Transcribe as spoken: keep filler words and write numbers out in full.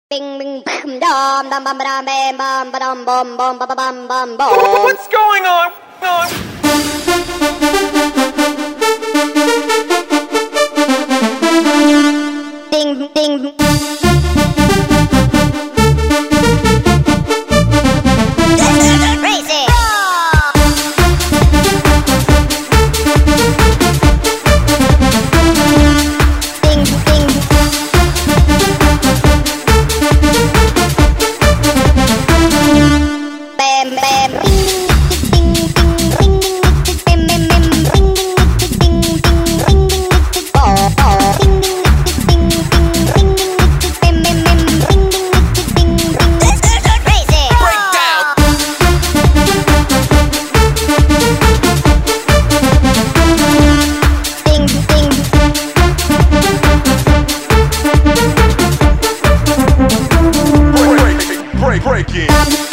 Bing bing bam dum dum bum bam bam bum bum bum bum bum bum bum bum. What's going on? Ding ding. Crazy. Ding ding. Bam bam. Ding ding ding ring ding bam bam bam ring ding ding ding ring ding oh oh ding ding ding ding ring ding bam bam bam ring ding ding ring. This is so crazy. Breakdown. Ding ding. Break, break, break, break it.